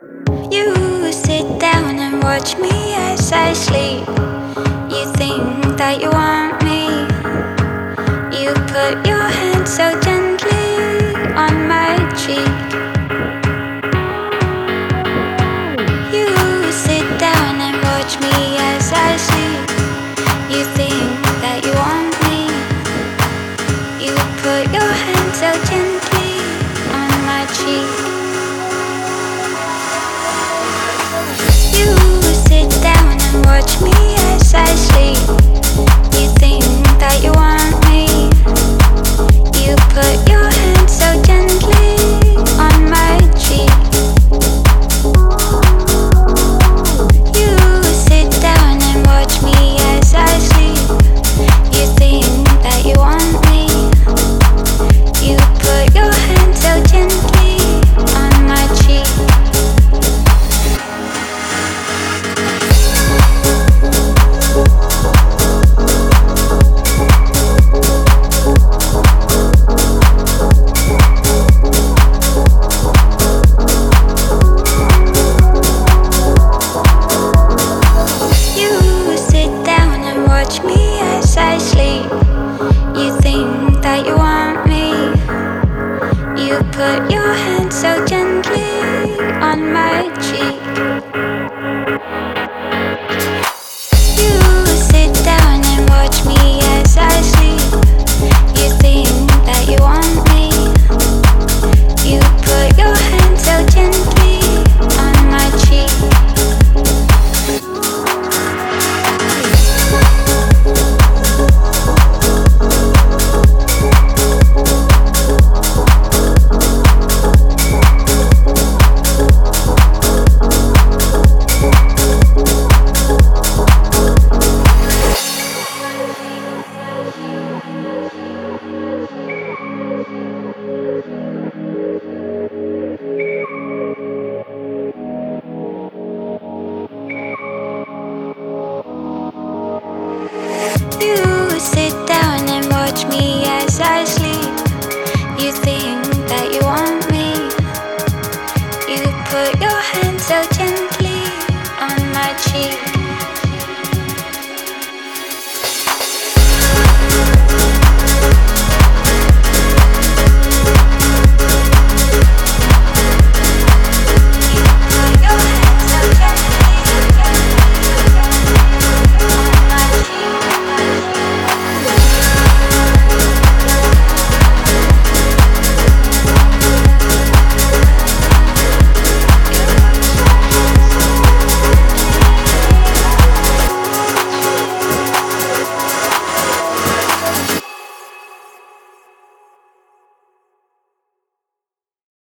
You sit down and watch me as I sleep. You think that you want me. You put your hand so gently on my cheek. You sit down and watch me as I sleep. You think that you want me. You put your hand so gently on my cheek. You sit down and watch me as I sleep. You think that you want me. You put your